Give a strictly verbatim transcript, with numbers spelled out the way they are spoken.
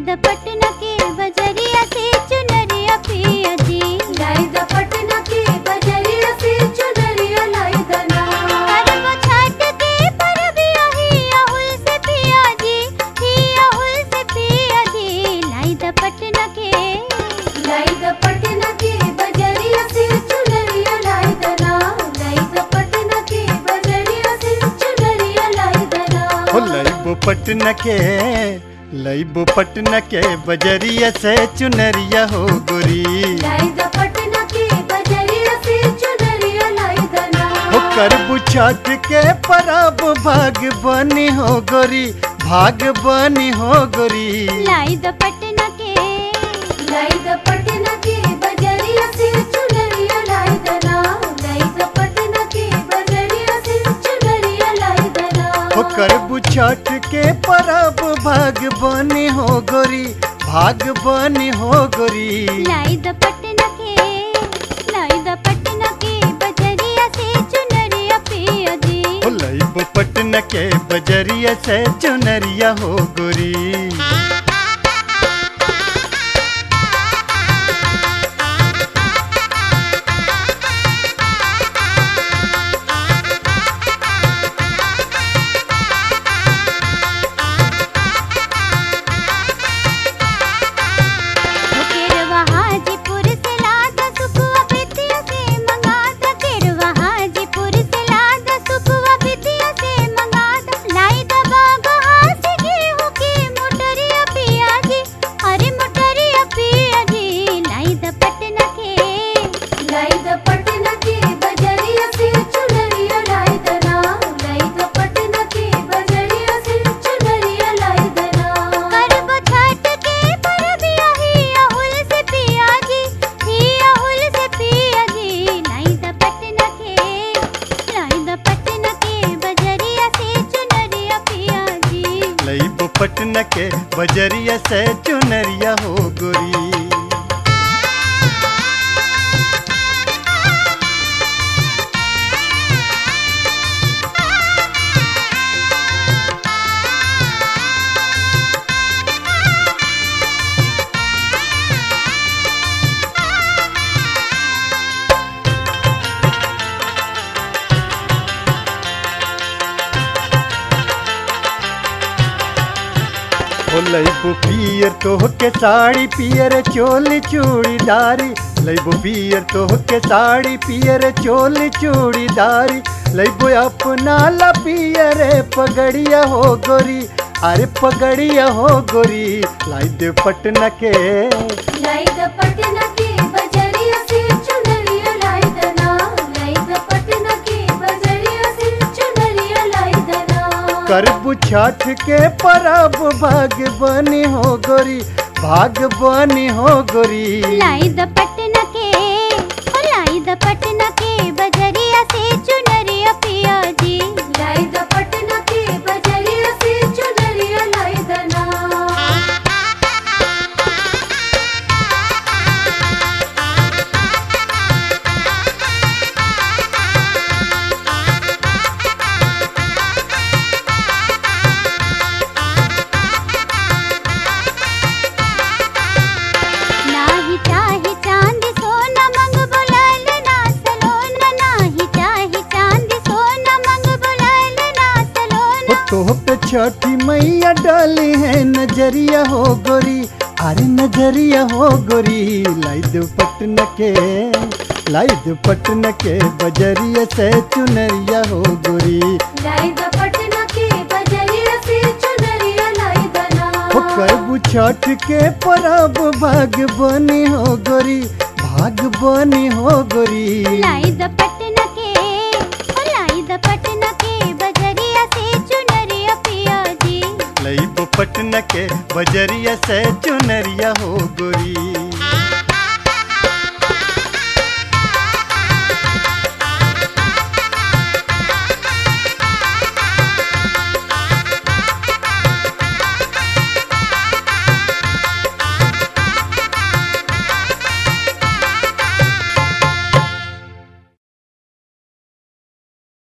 द पटना के बजरिया से चुनरिया पिया जी, लाई द पटना के बजरिया से चुनरिया लाई द ना। करवा छठ के परबिया हिया हुल से पिया जी, हिया हुल से पिया जी, लाई द पटना के, लाई द पटना के बजरिया से चुनरिया लाई द ना। लाई द पटना के बजरिया से चुनरिया लाई द ना। हो लईबो पटना के, लईबो पटना के बजरिया से चुनरिया हो गोरी। लाई द पटना के बजरिया से चुनरिया लाई द ना। हो करबू छठ के परब भाग बनी हो गोरी, भाग बनी हो गोरी। लाई द पटना के, लाई द पटना के बजरिया से चुनरिया लाई द ना। लाई द पटना के बजरिया से चुनरिया लाई द ना। हो करबू छठ के परब भाग बनी हो गोरी, भाग बनी हो गोरी। लाई द पटना के, लाई द पटना के बजरिया से चुनरिया पिया जी। हो लईबो पटना के बजरिया से चुनरिया हो गोरी। केरवा हाजीपुर से लादा सुखवा बिटिया से मंगादा, केरवा हाजीपुर से लादा सुखवा बिटिया से मंगादा। लाई द बागहा से गेहूं की मोटरिया पिया जी, अरे मोटरिया पिया जी, लाई द पटना के, लाई द पटना के बजरिया से चुनरिया लाई द ना। लाई द पटना के बजरिया से चुनरिया लाई द ना। करब छठ के परबिया हिया हुल से पिया जी, हिया हुल से पिया जी, लाई द पटना के, लाई द पटना के बजरिया से चुनरिया पिया जी। लईबो पटना के बजरिया से चुनरिया हो गोरी। हो लईबो पियर तोह के साड़ी पियर चोली चूड़ीदारी। लईबो पियर तोह के साड़ी पियर चोली चूड़ीदारी। लईबो अपना ला पियर पगड़िया हो गोरी, अरे पगड़िया हो गोरी। लाई दे पटना के, लाई द पटना के बजरिया से चुनरिया लाई द ना। लाई द पटना के बजरिया से चुनरिया लाई द ना। करबू छठ के परब भाग बनी हो गोरी, भाग बनी हो गोरी। लाई द पटना के, ओ लाई द पटना के बजरिया से चुनरिया पिया जी। लाई द पटना के बजरिया से चुनरिया लाई द ना। नाही चाहे चांद सोना मंग बुलाल ना सलोना, नाही चाहे चांद सोना मंग बुलाल ना सलोना। हो तोह पे छठी मैया डाली है नजरिया हो गोरी, अरे नजरिया हो गोरी। लाई दो पटना के, लाई दो पटना के बजरिया से चुनरिया हो गोरी। लाई द पटना के बजरिया से चुनरिया लाई द ना। हो करबू छठ के परब भाग बनी हो गोरी, भाग बनी हो गोरी। लाई द पटना के, ओ लाई द पटना के बजरिया से चुनरिया पिया जी। लईबो पटना के बजरिया से चुनरिया हो गोरी।